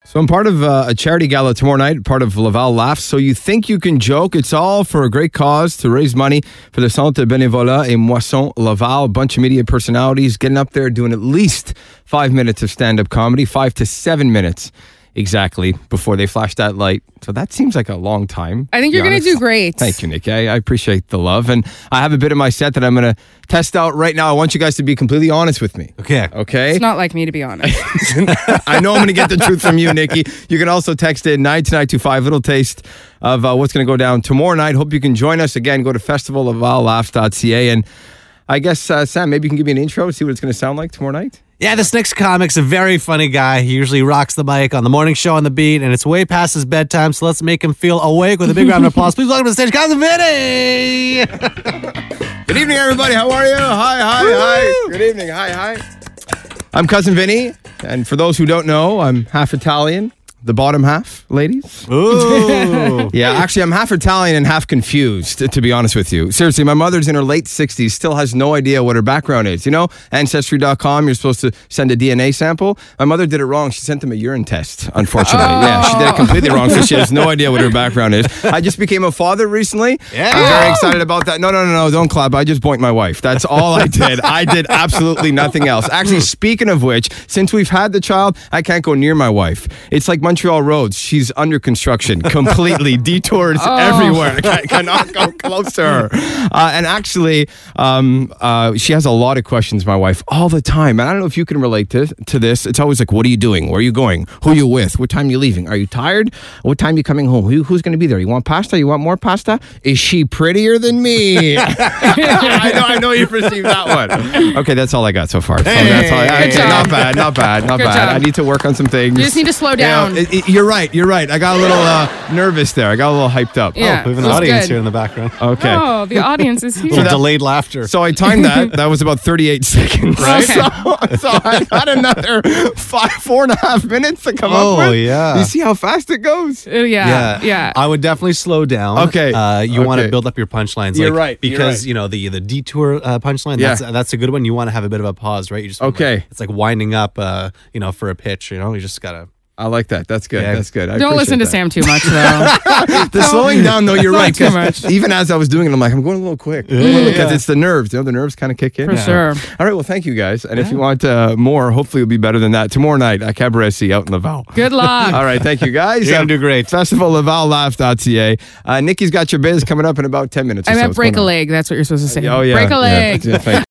So I'm part of a charity gala tomorrow night, part of Laval Laughs. So you think you can joke. It's all for a great cause to raise money for the Centre Bénévolat et Moisson Laval. A bunch of media personalities getting up there doing at least 5 minutes of stand-up comedy, 5 to 7 minutes exactly before they flash that light. So that seems like a long time. I think you're going to do great. Thank you, Nikki. I appreciate the love. And I have a bit of my set that I'm going to test out right now. I want you guys to be completely honest with me. Okay. It's not like me, to be honest. I know I'm going to get the truth from you, Nikki. You can also text in 92925, little taste of what's going to go down tomorrow night. Hope you can join us. Again, go to festivallaughs.ca. And I guess, Sam, maybe you can give me an intro, see what it's going to sound like tomorrow night? Yeah, this next comic's a very funny guy. He usually rocks the mic on the morning show on the beat, and it's way past his bedtime, so let's make him feel awake with a big round of applause. Please welcome to the stage, Cousin Vinny! Good evening, everybody. How are you? Hi. Good evening. Hi. I'm Cousin Vinny, and for those who don't know, I'm half Italian. The bottom half, ladies. Ooh. Yeah, actually, I'm half Italian and half confused, to be honest with you. Seriously, my mother's in her late 60s, still has no idea what her background is. You know, Ancestry.com, you're supposed to send a DNA sample. My mother did it wrong. She sent them a urine test, unfortunately. Yeah, she did it completely wrong, so she has no idea what her background is. I just became a father recently. Yeah. I'm very excited about that. No, don't clap. I just boinked my wife. That's all I did. I did absolutely nothing else. Actually, speaking of which, since we've had the child, I can't go near my wife. It's like Montreal roads. She's under construction completely. Detours everywhere. I cannot go close to her. And actually, she has a lot of questions, my wife, all the time. And I don't know if you can relate to this. It's always like, what are you doing? Where are you going? Who are you with? What time are you leaving? Are you tired? What time are you coming home? Who's going to be there? You want pasta? You want more pasta? Is she prettier than me? I know you perceived that one. Okay, that's all I got so far. So that's all Good job. Not bad. Good job. I need to work on some things. You just need to slow down. You're right. I got a little nervous there. I got a little hyped up. Yeah. We have an Feels audience good. here in the background. Okay. Oh, the audience is here. Some delayed laughter. So I timed that. That was about 38 seconds. Right. So I got another 4.5 minutes to come up with. Oh, yeah. You see how fast it goes? Yeah. I would definitely slow down. Okay. You want Okay. to build up your punchlines. You're right. Because, you know, the detour punchline, Yeah. that's a good one. You want to have a bit of a pause, right? You just Okay. It's like winding up, for a pitch, you just got to. I like that. That's good. Yeah. That's good. I Don't listen to appreciate Sam too much, though. The slowing down, though, you're Not right. too 'cause much. Even as I was doing it, I'm like, I'm going a little quick. Because it's the nerves. The nerves kind of kick in. For sure. All right. Well, thank you, guys. And if you want more, hopefully it'll be better than that. Tomorrow night at Cabaret C out in Laval. Good luck. All right. Thank you, guys. You're going to do great. Festivallaughs.ca. Nikki's got your biz coming up in about 10 minutes or I so. meant What's break going a on? leg. That's what you're supposed to say. Oh, yeah. Break a leg. Yeah, thank you.